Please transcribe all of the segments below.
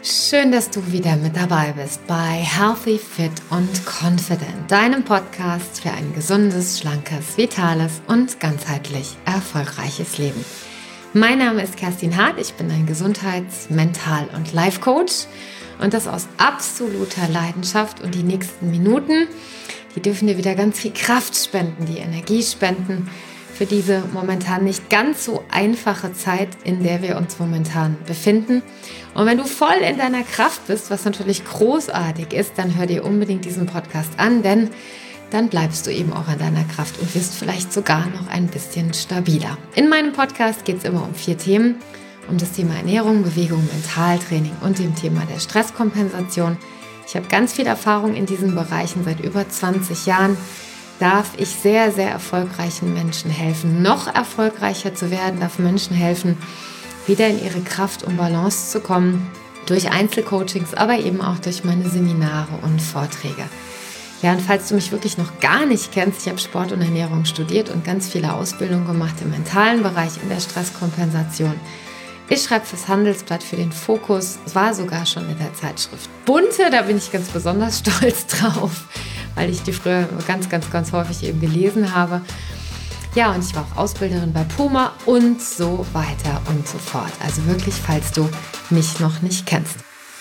Schön, dass du wieder mit dabei bist bei Healthy, Fit und Confident, deinem Podcast für ein gesundes, schlankes, vitales und ganzheitlich erfolgreiches Leben. Mein Name ist Kerstin Hart, ich bin ein Gesundheits-, Mental- und Life-Coach und das aus absoluter Leidenschaft. Und die nächsten Minuten, die dürfen dir wieder ganz viel Kraft spenden, die Energie spenden für diese momentan nicht ganz so einfache Zeit, in der wir uns momentan befinden. Und wenn du voll in deiner Kraft bist, was natürlich großartig ist, dann hör dir unbedingt diesen Podcast an, denn dann bleibst du eben auch in deiner Kraft und wirst vielleicht sogar noch ein bisschen stabiler. In meinem Podcast geht es immer um 4 Themen, um das Thema Ernährung, Bewegung, Mentaltraining und dem Thema der Stresskompensation. Ich habe ganz viel Erfahrung in diesen Bereichen seit über 20 Jahren. Darf ich sehr, sehr erfolgreichen Menschen helfen, noch erfolgreicher zu werden, darf Menschen helfen, wieder in ihre Kraft und Balance zu kommen, durch Einzelcoachings, aber eben auch durch meine Seminare und Vorträge. Ja, und falls du mich wirklich noch gar nicht kennst, ich habe Sport und Ernährung studiert und ganz viele Ausbildungen gemacht im mentalen Bereich, in der Stresskompensation. Ich schreibe fürs Handelsblatt, für den Fokus, war sogar schon in der Zeitschrift Bunte, da bin ich ganz besonders stolz drauf, weil ich die früher ganz häufig eben gelesen habe. Ja, und ich war auch Ausbilderin bei Puma und so weiter und so fort. Also wirklich, falls du mich noch nicht kennst.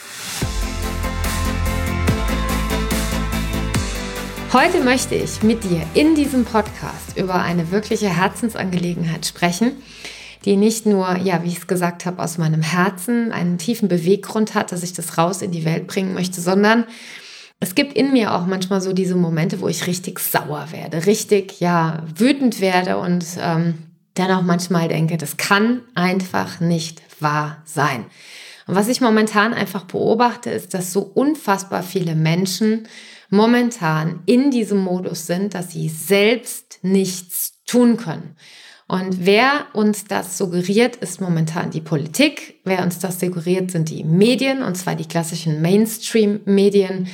Heute möchte ich mit dir in diesem Podcast über eine wirkliche Herzensangelegenheit sprechen, die nicht nur, ja, wie ich es gesagt habe, aus meinem Herzen einen tiefen Beweggrund hat, dass ich das raus in die Welt bringen möchte, sondern es gibt in mir auch manchmal so diese Momente, wo ich richtig sauer werde, richtig, ja, wütend werde und dann auch manchmal denke, das kann einfach nicht wahr sein. Und was ich momentan einfach beobachte, ist, dass so unfassbar viele Menschen momentan in diesem Modus sind, dass sie selbst nichts tun können. Und wer uns das suggeriert, ist momentan die Politik. Wer uns das suggeriert, sind die Medien, und zwar die klassischen Mainstream-Medien.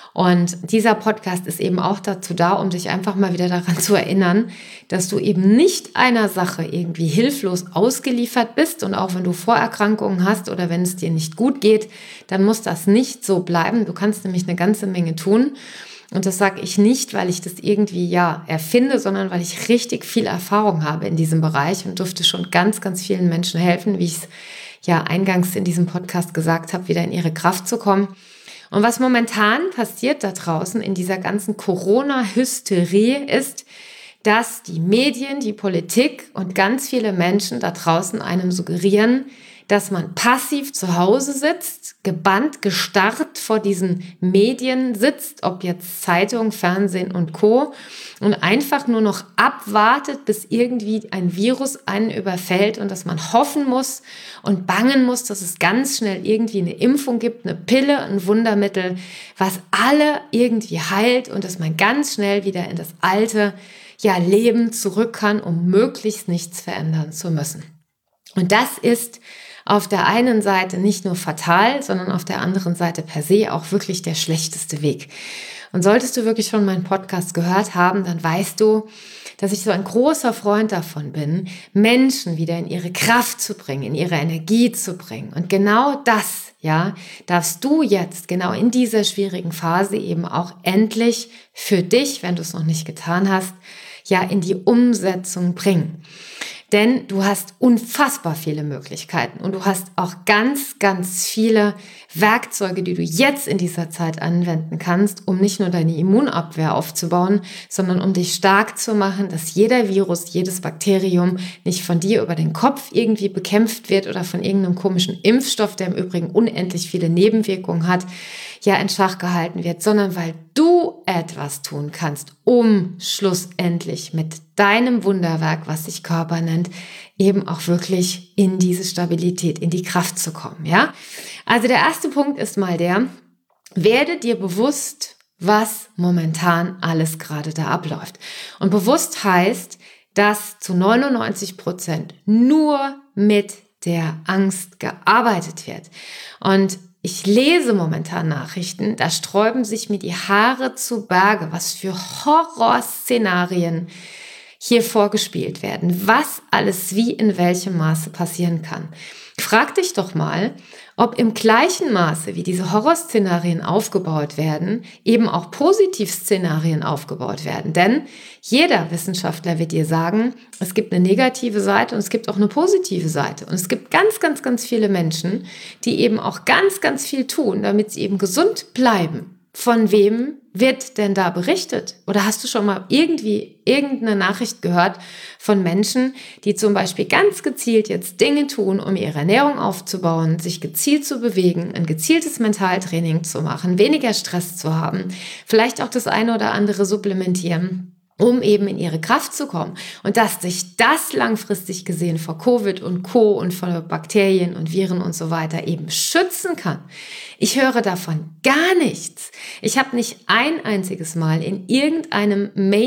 Und dieser Podcast ist eben auch dazu da, um dich einfach mal wieder daran zu erinnern, dass du eben nicht einer Sache irgendwie hilflos ausgeliefert bist. Und auch wenn du Vorerkrankungen hast oder wenn es dir nicht gut geht, dann muss das nicht so bleiben. Du kannst nämlich eine ganze Menge tun. Und das sage ich nicht, weil ich das irgendwie erfinde, sondern weil ich richtig viel Erfahrung habe in diesem Bereich und durfte schon ganz vielen Menschen helfen, wie ich es eingangs in diesem Podcast gesagt habe, wieder in ihre Kraft zu kommen. Und was momentan passiert da draußen in dieser ganzen Corona-Hysterie ist, dass die Medien, die Politik und ganz viele Menschen da draußen einem suggerieren, dass man passiv zu Hause sitzt, gebannt, gestarrt vor diesen Medien sitzt, ob jetzt Zeitung, Fernsehen und Co. und einfach nur noch abwartet, bis irgendwie ein Virus einen überfällt und dass man hoffen muss und bangen muss, dass es ganz schnell irgendwie eine Impfung gibt, eine Pille, ein Wundermittel, was alle irgendwie heilt und dass man ganz schnell wieder in das alte Leben zurück kann, um möglichst nichts verändern zu müssen. Und das ist auf der einen Seite nicht nur fatal, sondern auf der anderen Seite per se auch wirklich der schlechteste Weg. Und solltest du wirklich schon meinen Podcast gehört haben, dann weißt du, dass ich so ein großer Freund davon bin, Menschen wieder in ihre Kraft zu bringen, in ihre Energie zu bringen. Und genau das, darfst du jetzt genau in dieser schwierigen Phase eben auch endlich für dich, wenn du es noch nicht getan hast, in die Umsetzung bringen. Denn du hast unfassbar viele Möglichkeiten und du hast auch ganz viele Werkzeuge, die du jetzt in dieser Zeit anwenden kannst, um nicht nur deine Immunabwehr aufzubauen, sondern um dich stark zu machen, dass jeder Virus, jedes Bakterium nicht von dir über den Kopf irgendwie bekämpft wird oder von irgendeinem komischen Impfstoff, der im Übrigen unendlich viele Nebenwirkungen hat, in Schach gehalten wird, sondern weil du etwas tun kannst, um schlussendlich mit deinem Wunderwerk, was sich Körper nennt, eben auch wirklich in diese Stabilität, in die Kraft zu kommen, Also der erste Punkt ist mal werde dir bewusst, was momentan alles gerade da abläuft. Und bewusst heißt, dass zu 99% nur mit der Angst gearbeitet wird. Und ich lese momentan Nachrichten, da sträuben sich mir die Haare zu Berge, was für Horrorszenarien hier vorgespielt werden, was alles wie in welchem Maße passieren kann. Frag dich doch mal, ob im gleichen Maße, wie diese Horrorszenarien aufgebaut werden, eben auch Positivszenarien aufgebaut werden. Denn jeder Wissenschaftler wird dir sagen, es gibt eine negative Seite und es gibt auch eine positive Seite. Und es gibt ganz, ganz, ganz viele Menschen, die eben auch ganz, ganz viel tun, damit sie eben gesund bleiben. Von wem wird denn da berichtet? Oder hast du schon mal irgendeine Nachricht gehört von Menschen, die zum Beispiel ganz gezielt jetzt Dinge tun, um ihre Ernährung aufzubauen, sich gezielt zu bewegen, ein gezieltes Mentaltraining zu machen, weniger Stress zu haben, vielleicht auch das eine oder andere supplementieren, um eben in ihre Kraft zu kommen und dass sich das langfristig gesehen vor Covid und Co. und vor Bakterien und Viren und so weiter eben schützen kann. Ich höre davon gar nichts. Ich habe nicht ein einziges Mal in irgendeinem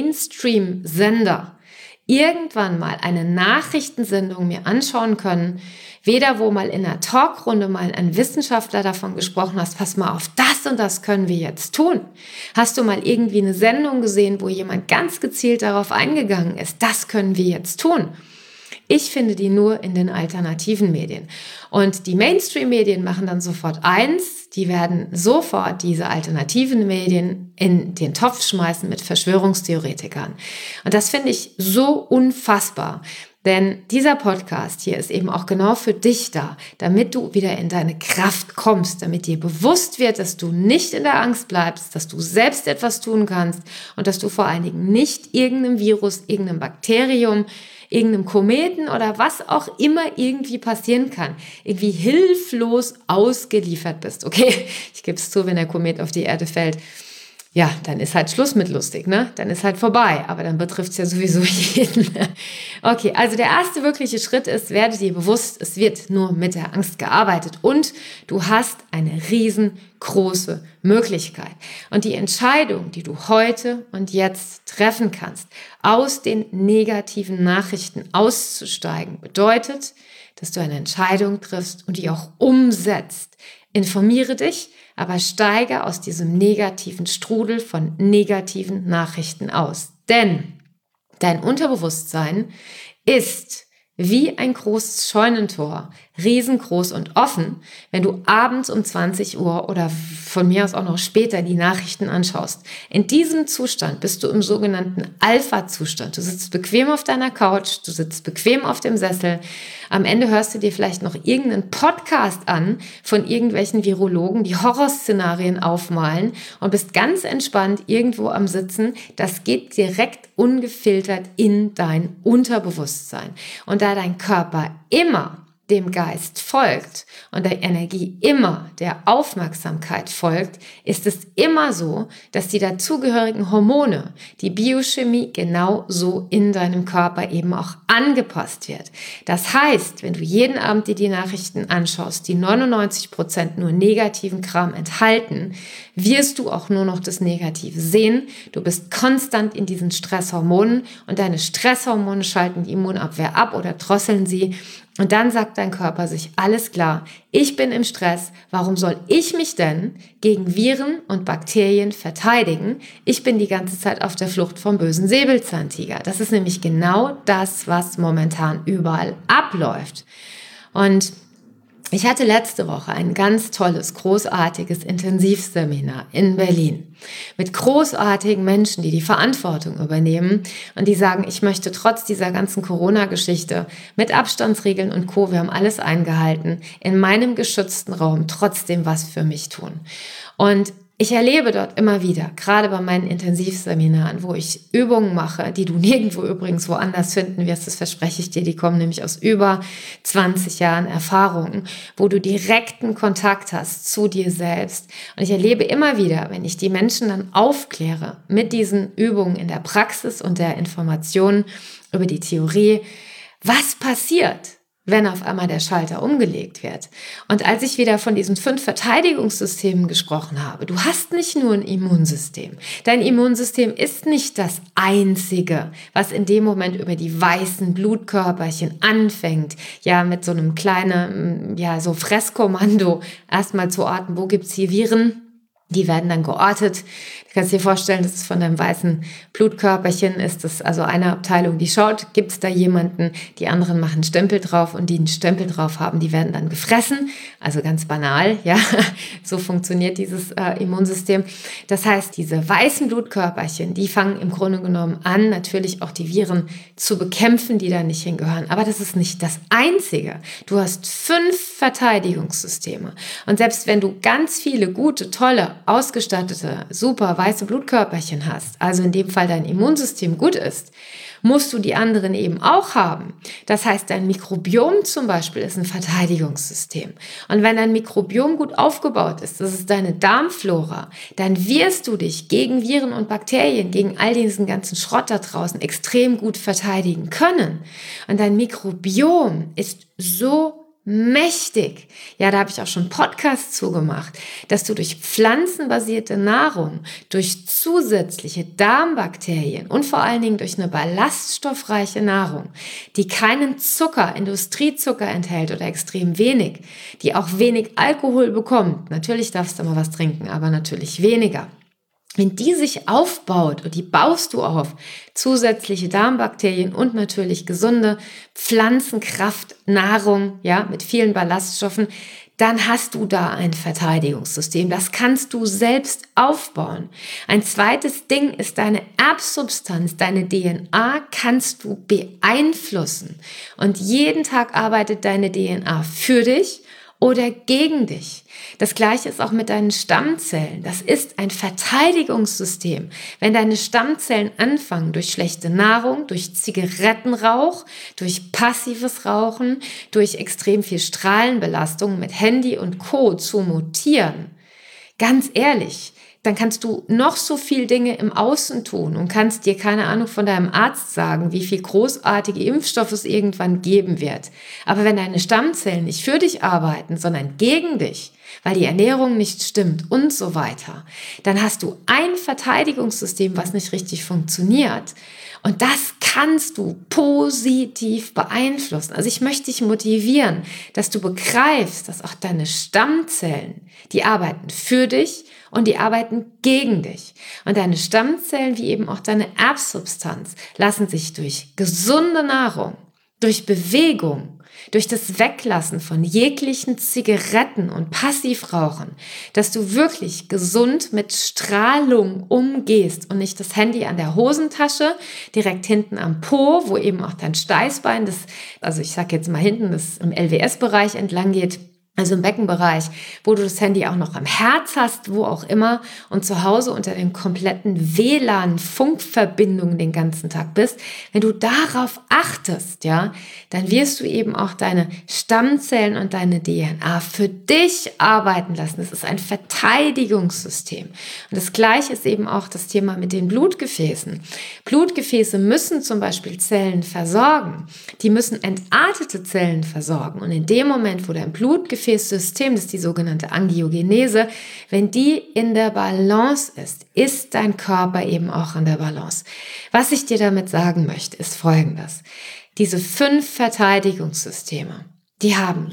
Mainstream-Sender irgendwann mal eine Nachrichtensendung mir anschauen können, weder wo mal in einer Talkrunde mal ein Wissenschaftler davon gesprochen hast, pass mal auf, das und das können wir jetzt tun. Hast du mal irgendwie eine Sendung gesehen, wo jemand ganz gezielt darauf eingegangen ist, das können wir jetzt tun? Ich finde die nur in den alternativen Medien. Und die Mainstream-Medien machen dann sofort eins, die werden sofort diese alternativen Medien in den Topf schmeißen mit Verschwörungstheoretikern. Und das finde ich so unfassbar. Denn dieser Podcast hier ist eben auch genau für dich da, damit du wieder in deine Kraft kommst, damit dir bewusst wird, dass du nicht in der Angst bleibst, dass du selbst etwas tun kannst und dass du vor allen Dingen nicht irgendeinem Virus, irgendeinem Bakterium, irgendeinem Kometen oder was auch immer irgendwie passieren kann, irgendwie hilflos ausgeliefert bist. Okay, ich gebe es zu, wenn der Komet auf die Erde fällt, ja, dann ist halt Schluss mit lustig, ne? Dann ist halt vorbei, aber dann betrifft es ja sowieso jeden. Okay, also der erste wirkliche Schritt ist, werde dir bewusst, es wird nur mit der Angst gearbeitet und du hast eine riesengroße Möglichkeit. Und die Entscheidung, die du heute und jetzt treffen kannst, aus den negativen Nachrichten auszusteigen, bedeutet, dass du eine Entscheidung triffst und die auch umsetzt. Informiere dich, aber steige aus diesem negativen Strudel von negativen Nachrichten aus. Denn dein Unterbewusstsein ist wie ein großes Scheunentor, riesengroß und offen, wenn du abends um 20 Uhr oder von mir aus auch noch später die Nachrichten anschaust. In diesem Zustand bist du im sogenannten Alpha-Zustand. Du sitzt bequem auf deiner Couch, du sitzt bequem auf dem Sessel. Am Ende hörst du dir vielleicht noch irgendeinen Podcast an von irgendwelchen Virologen, die Horrorszenarien aufmalen und bist ganz entspannt irgendwo am Sitzen. Das geht direkt ungefiltert in dein Unterbewusstsein. Und da dein Körper immer dem Geist folgt und der Energie immer der Aufmerksamkeit folgt, ist es immer so, dass die dazugehörigen Hormone, die Biochemie genau so in deinem Körper eben auch angepasst wird. Das heißt, wenn du jeden Abend dir die Nachrichten anschaust, die 99% nur negativen Kram enthalten, wirst du auch nur noch das Negative sehen. Du bist konstant in diesen Stresshormonen und deine Stresshormone schalten die Immunabwehr ab oder drosseln sie. Und dann sagt dein Körper sich, alles klar, ich bin im Stress, warum soll ich mich denn gegen Viren und Bakterien verteidigen? Ich bin die ganze Zeit auf der Flucht vom bösen Säbelzahntiger. Das ist nämlich genau das, was momentan überall abläuft. Und ich hatte letzte Woche ein ganz tolles, großartiges Intensivseminar in Berlin mit großartigen Menschen, die die Verantwortung übernehmen und die sagen, ich möchte trotz dieser ganzen Corona-Geschichte mit Abstandsregeln und Co., wir haben alles eingehalten, in meinem geschützten Raum trotzdem was für mich tun. Und ich erlebe dort immer wieder, gerade bei meinen Intensivseminaren, wo ich Übungen mache, die du nirgendwo übrigens woanders finden wirst, das verspreche ich dir, die kommen nämlich aus über 20 Jahren Erfahrung, wo du direkten Kontakt hast zu dir selbst. Und ich erlebe immer wieder, wenn ich die Menschen dann aufkläre mit diesen Übungen in der Praxis und der Information über die Theorie, was passiert, wenn auf einmal der Schalter umgelegt wird. Und als ich wieder von diesen 5 Verteidigungssystemen gesprochen habe, du hast nicht nur ein Immunsystem. Dein Immunsystem ist nicht das einzige, was in dem Moment über die weißen Blutkörperchen anfängt, ja, mit so einem kleinen, ja, so Fresskommando erstmal zu orten, wo gibt's hier Viren, Die werden dann geortet. Du kannst dir vorstellen, das ist von deinem weißen Blutkörperchen, ist das also eine Abteilung, die schaut, gibt es da jemanden, die anderen machen Stempel drauf und die einen Stempel drauf haben, die werden dann gefressen. Also ganz banal, ja, so funktioniert dieses Immunsystem. Das heißt, diese weißen Blutkörperchen, die fangen im Grunde genommen an, natürlich auch die Viren zu bekämpfen, die da nicht hingehören. Aber das ist nicht das Einzige. Du hast 5 Verteidigungssysteme. Und selbst wenn du ganz viele gute, tolle, ausgestattete, super weiße Blutkörperchen hast, also in dem Fall dein Immunsystem gut ist, musst du die anderen eben auch haben. Das heißt, dein Mikrobiom zum Beispiel ist ein Verteidigungssystem. Und wenn dein Mikrobiom gut aufgebaut ist, das ist deine Darmflora, dann wirst du dich gegen Viren und Bakterien, gegen all diesen ganzen Schrott da draußen extrem gut verteidigen können. Und dein Mikrobiom ist so mächtig. Ja, da habe ich auch schon Podcasts zugemacht, dass du durch pflanzenbasierte Nahrung, durch zusätzliche Darmbakterien und vor allen Dingen durch eine ballaststoffreiche Nahrung, die keinen Zucker, Industriezucker enthält oder extrem wenig, die auch wenig Alkohol bekommt. Natürlich darfst du mal was trinken, aber natürlich weniger. Wenn die sich aufbaut und die baust du auf, zusätzliche Darmbakterien und natürlich gesunde Pflanzenkraftnahrung, ja, mit vielen Ballaststoffen, dann hast du da ein Verteidigungssystem. Das kannst du selbst aufbauen. Ein zweites Ding ist deine Erbsubstanz, deine DNA kannst du beeinflussen. Und jeden Tag arbeitet deine DNA für dich oder gegen dich. Das Gleiche ist auch mit deinen Stammzellen. Das ist ein Verteidigungssystem. Wenn deine Stammzellen anfangen, durch schlechte Nahrung, durch Zigarettenrauch, durch passives Rauchen, durch extrem viel Strahlenbelastung mit Handy und Co. zu mutieren, ganz ehrlich, dann kannst du noch so viel Dinge im Außen tun und kannst dir, keine Ahnung, von deinem Arzt sagen, wie viel großartige Impfstoffe es irgendwann geben wird. Aber wenn deine Stammzellen nicht für dich arbeiten, sondern gegen dich, weil die Ernährung nicht stimmt und so weiter, dann hast du ein Verteidigungssystem, was nicht richtig funktioniert. Und das kannst du positiv beeinflussen. Also ich möchte dich motivieren, dass du begreifst, dass auch deine Stammzellen, die arbeiten für dich und die arbeiten gegen dich. Und deine Stammzellen, wie eben auch deine Erbsubstanz, lassen sich durch gesunde Nahrung, durch Bewegung, durch das Weglassen von jeglichen Zigaretten und Passivrauchen, dass du wirklich gesund mit Strahlung umgehst und nicht das Handy an der Hosentasche, direkt hinten am Po, wo eben auch dein Steißbein, also ich sage jetzt mal hinten, das im LWS-Bereich entlang geht, also im Beckenbereich, wo du das Handy auch noch am Herz hast, wo auch immer und zu Hause unter den kompletten WLAN-Funkverbindungen den ganzen Tag bist. Wenn du darauf achtest, ja, dann wirst du eben auch deine Stammzellen und deine DNA für dich arbeiten lassen. Das ist ein Verteidigungssystem. Und das Gleiche ist eben auch das Thema mit den Blutgefäßen. Blutgefäße müssen zum Beispiel Zellen versorgen. Die müssen entartete Zellen versorgen. Und in dem Moment, wo dein Blutgefäßsystem, das ist die sogenannte Angiogenese, wenn die in der Balance ist dein Körper eben auch in der Balance. Was ich dir damit sagen möchte, ist Folgendes. Diese 5 Verteidigungssysteme, die haben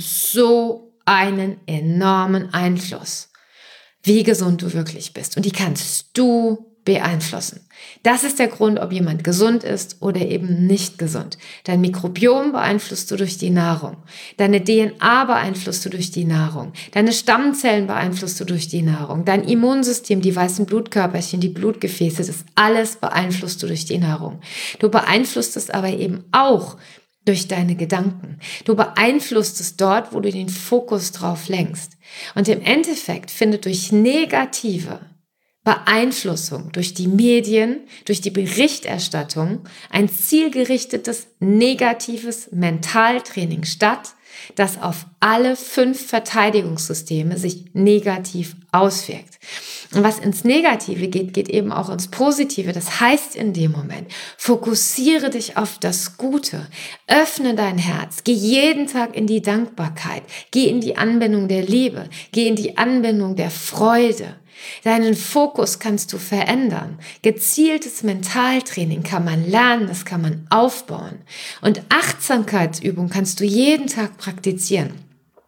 so einen enormen Einfluss, wie gesund du wirklich bist. Und die kannst du beeinflussen. Das ist der Grund, ob jemand gesund ist oder eben nicht gesund. Dein Mikrobiom beeinflusst du durch die Nahrung. Deine DNA beeinflusst du durch die Nahrung. Deine Stammzellen beeinflusst du durch die Nahrung. Dein Immunsystem, die weißen Blutkörperchen, die Blutgefäße, das alles beeinflusst du durch die Nahrung. Du beeinflusst es aber eben auch durch deine Gedanken. Du beeinflusst es dort, wo du den Fokus drauf lenkst. Und im Endeffekt findet durch negative Beeinflussung durch die Medien, durch die Berichterstattung ein zielgerichtetes, negatives Mentaltraining statt, das auf alle 5 Verteidigungssysteme sich negativ auswirkt. Und was ins Negative geht, geht eben auch ins Positive. Das heißt in dem Moment, fokussiere dich auf das Gute, öffne dein Herz, geh jeden Tag in die Dankbarkeit, geh in die Anbindung der Liebe, geh in die Anbindung der Freude. Deinen Fokus kannst du verändern. Gezieltes Mentaltraining kann man lernen, das kann man aufbauen. Und Achtsamkeitsübung kannst du jeden Tag praktizieren.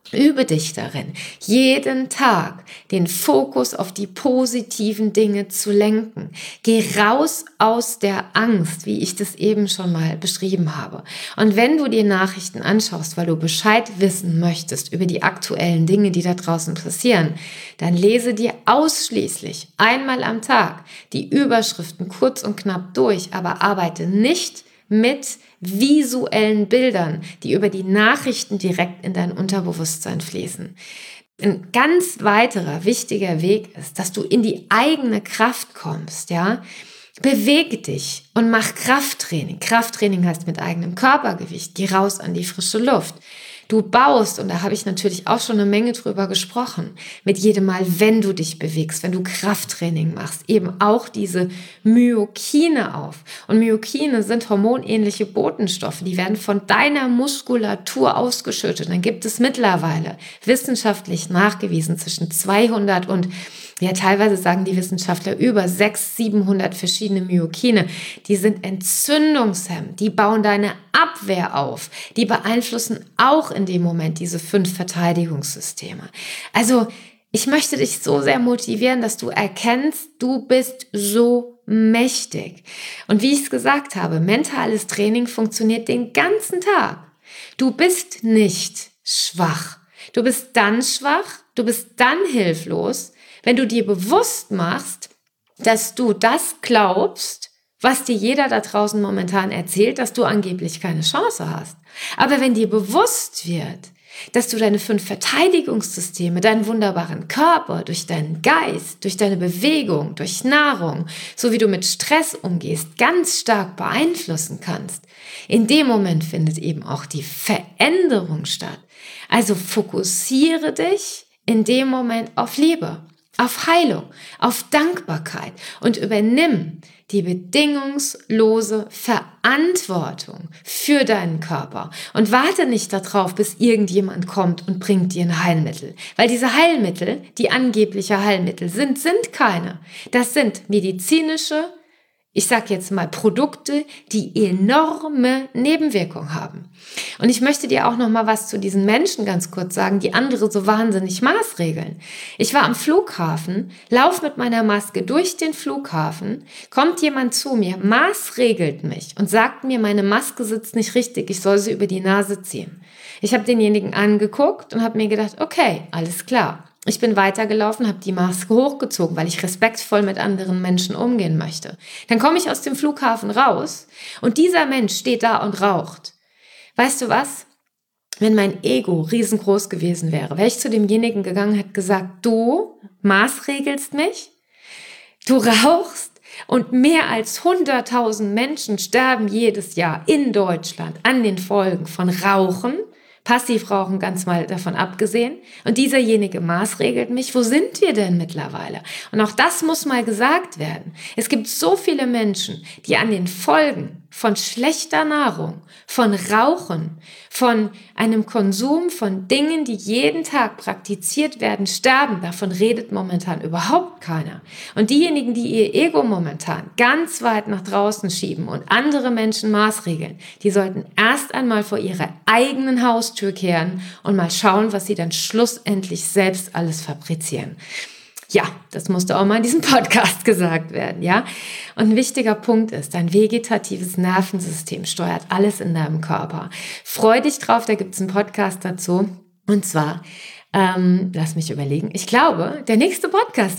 Übe dich darin, jeden Tag den Fokus auf die positiven Dinge zu lenken. Geh raus aus der Angst, wie ich das eben schon mal beschrieben habe. Und wenn du dir Nachrichten anschaust, weil du Bescheid wissen möchtest über die aktuellen Dinge, die da draußen passieren, dann lese dir ausschließlich einmal am Tag die Überschriften kurz und knapp durch, aber arbeite nicht mit visuellen Bildern, die über die Nachrichten direkt in dein Unterbewusstsein fließen. Ein ganz weiterer wichtiger Weg ist, dass du in die eigene Kraft kommst, ja. Bewege dich und mach Krafttraining. Krafttraining heißt mit eigenem Körpergewicht. Geh raus an die frische Luft. Du baust, und da habe ich natürlich auch schon eine Menge drüber gesprochen, mit jedem Mal, wenn du dich bewegst, wenn du Krafttraining machst, eben auch diese Myokine auf. Und Myokine sind hormonähnliche Botenstoffe, die werden von deiner Muskulatur ausgeschüttet. Dann gibt es mittlerweile wissenschaftlich nachgewiesen zwischen 200 und teilweise sagen die Wissenschaftler über 600, 700 verschiedene Myokine. Die sind entzündungshemmend, die bauen deine Abwehr auf, die beeinflussen auch in dem Moment diese 5 Verteidigungssysteme. Also ich möchte dich so sehr motivieren, dass du erkennst, du bist so mächtig. Und wie ich es gesagt habe, mentales Training funktioniert den ganzen Tag. Du bist nicht schwach. Du bist dann schwach, du bist dann hilflos, wenn du dir bewusst machst, dass du das glaubst, was dir jeder da draußen momentan erzählt, dass du angeblich keine Chance hast. Aber wenn dir bewusst wird, dass du deine 5 Verteidigungssysteme, deinen wunderbaren Körper, durch deinen Geist, durch deine Bewegung, durch Nahrung, so wie du mit Stress umgehst, ganz stark beeinflussen kannst, in dem Moment findet eben auch die Veränderung statt. Also fokussiere dich in dem Moment auf Liebe, auf Heilung, auf Dankbarkeit und übernimm die bedingungslose Verantwortung für deinen Körper und warte nicht darauf, bis irgendjemand kommt und bringt dir ein Heilmittel. Weil diese Heilmittel, die angebliche Heilmittel sind keine. Das sind medizinische, ich sage jetzt mal Produkte, die enorme Nebenwirkungen haben. Und ich möchte dir auch noch mal was zu diesen Menschen ganz kurz sagen, die andere so wahnsinnig maßregeln. Ich war am Flughafen, lauf mit meiner Maske durch den Flughafen, kommt jemand zu mir, maßregelt mich und sagt mir, meine Maske sitzt nicht richtig, ich soll sie über die Nase ziehen. Ich habe denjenigen angeguckt und habe mir gedacht, okay, alles klar. Ich bin weitergelaufen, habe die Maske hochgezogen, weil ich respektvoll mit anderen Menschen umgehen möchte. Dann komme ich aus dem Flughafen raus und dieser Mensch steht da und raucht. Weißt du was? Wenn mein Ego riesengroß gewesen wäre, wäre ich zu demjenigen gegangen und hätte gesagt, du maßregelst mich, du rauchst und mehr als 100.000 Menschen sterben jedes Jahr in Deutschland an den Folgen von Rauchen, Passivrauchen ganz mal davon abgesehen. Und dieserjenige maßregelt mich, wo sind wir denn mittlerweile? Und auch das muss mal gesagt werden. Es gibt so viele Menschen, die an den Folgen von schlechter Nahrung, von Rauchen, von einem Konsum von Dingen, die jeden Tag praktiziert werden, sterben. Davon redet momentan überhaupt keiner. Und diejenigen, die ihr Ego momentan ganz weit nach draußen schieben und andere Menschen maßregeln, die sollten erst einmal vor ihrer eigenen Haustür kehren und mal schauen, was sie dann schlussendlich selbst alles fabrizieren. Ja, das musste auch mal in diesem Podcast gesagt werden, ja. Und ein wichtiger Punkt ist, dein vegetatives Nervensystem steuert alles in deinem Körper. Freu dich drauf, da gibt's einen Podcast dazu. Und zwar, lass mich überlegen, ich glaube, den nächsten Podcast,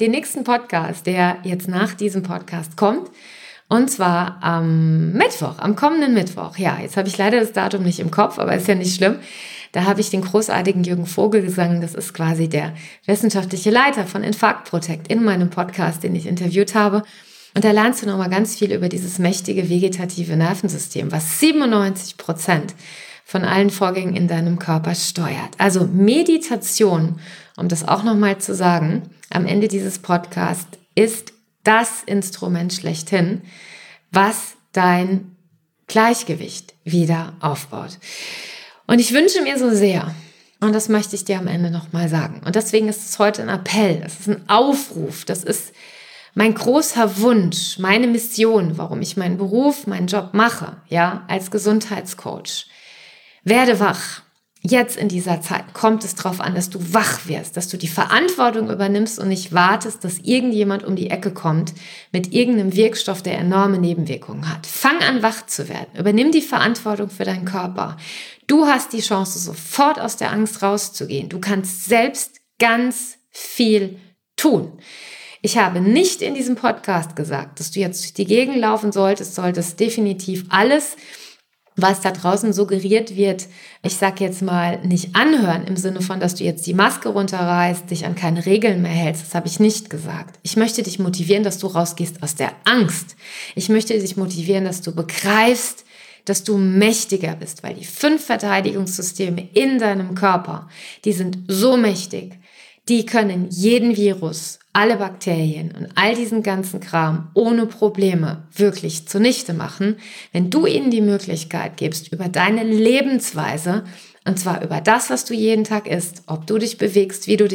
der jetzt nach diesem Podcast kommt, und zwar am kommenden Mittwoch. Ja, jetzt habe ich leider das Datum nicht im Kopf, aber ist ja nicht schlimm. Da habe ich den großartigen Jürgen Vogelsang, das ist quasi der wissenschaftliche Leiter von Infarkt Protect in meinem Podcast, den ich interviewt habe. Und da lernst du nochmal ganz viel über dieses mächtige vegetative Nervensystem, was 97% von allen Vorgängen in deinem Körper steuert. Also Meditation, um das auch nochmal zu sagen, am Ende dieses Podcasts ist das Instrument schlechthin, was dein Gleichgewicht wieder aufbaut. Und ich wünsche mir so sehr, und das möchte ich dir am Ende nochmal sagen, und deswegen ist es heute ein Appell, das ist ein Aufruf, das ist mein großer Wunsch, meine Mission, warum ich meinen Beruf, meinen Job mache, ja, als Gesundheitscoach. Werde wach, jetzt in dieser Zeit kommt es darauf an, dass du wach wirst, dass du die Verantwortung übernimmst und nicht wartest, dass irgendjemand um die Ecke kommt mit irgendeinem Wirkstoff, der enorme Nebenwirkungen hat. Fang an, wach zu werden. Übernimm die Verantwortung für deinen Körper. Du hast die Chance, sofort aus der Angst rauszugehen. Du kannst selbst ganz viel tun. Ich habe nicht in diesem Podcast gesagt, dass du jetzt durch die Gegend laufen solltest definitiv alles, was da draußen suggeriert wird, ich sag jetzt mal, nicht anhören, im Sinne von, dass du jetzt die Maske runterreißt, dich an keine Regeln mehr hältst. Das habe ich nicht gesagt. Ich möchte dich motivieren, dass du rausgehst aus der Angst. Ich möchte dich motivieren, dass du begreifst, dass du mächtiger bist, weil die 5 Verteidigungssysteme in deinem Körper, die sind so mächtig, die können jeden Virus, alle Bakterien und all diesen ganzen Kram ohne Probleme wirklich zunichte machen, wenn du ihnen die Möglichkeit gibst, über deine Lebensweise, und zwar über das, was du jeden Tag isst, ob du dich bewegst, wie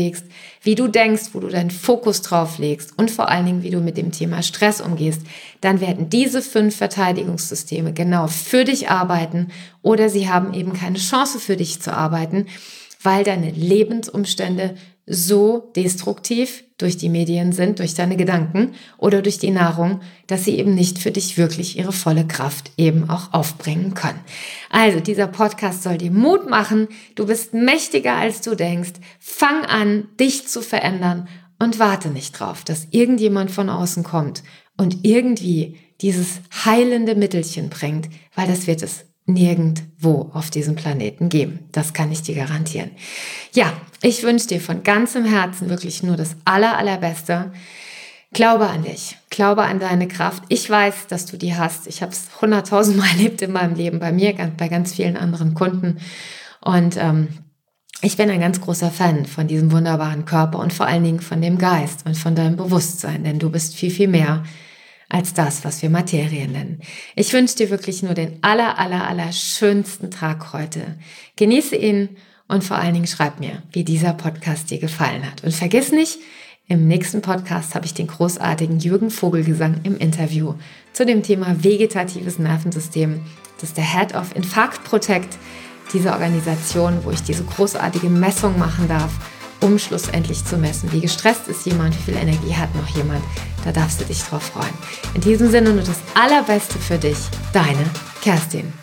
du denkst, wo du deinen Fokus drauf legst und vor allen Dingen, wie du mit dem Thema Stress umgehst, dann werden diese 5 Verteidigungssysteme genau für dich arbeiten oder sie haben eben keine Chance für dich zu arbeiten, weil deine Lebensumstände so destruktiv durch die Medien sind, durch deine Gedanken oder durch die Nahrung, dass sie eben nicht für dich wirklich ihre volle Kraft eben auch aufbringen können. Also dieser Podcast soll dir Mut machen. Du bist mächtiger, als du denkst. Fang an, dich zu verändern und warte nicht drauf, dass irgendjemand von außen kommt und irgendwie dieses heilende Mittelchen bringt, weil das wird es nirgendwo auf diesem Planeten geben. Das kann ich dir garantieren. Ja, ich wünsche dir von ganzem Herzen wirklich nur das Allerbeste. Glaube an dich. Glaube an deine Kraft. Ich weiß, dass du die hast. Ich habe es 100.000 Mal erlebt in meinem Leben, bei mir, bei ganz vielen anderen Kunden. Und ich bin ein ganz großer Fan von diesem wunderbaren Körper und vor allen Dingen von dem Geist und von deinem Bewusstsein, denn du bist viel, viel mehr als das, was wir Materie nennen. Ich wünsche dir wirklich nur den schönsten Tag heute. Genieße ihn und vor allen Dingen schreib mir, wie dieser Podcast dir gefallen hat. Und vergiss nicht, im nächsten Podcast habe ich den großartigen Jürgen Vogelgesang im Interview zu dem Thema vegetatives Nervensystem. Das ist der Head of Infarct Protect, diese Organisation, wo ich diese großartige Messung machen darf, um schlussendlich zu messen, wie gestresst ist jemand, wie viel Energie hat noch jemand. Da darfst du dich drauf freuen. In diesem Sinne nur das Allerbeste für dich, deine Kerstin.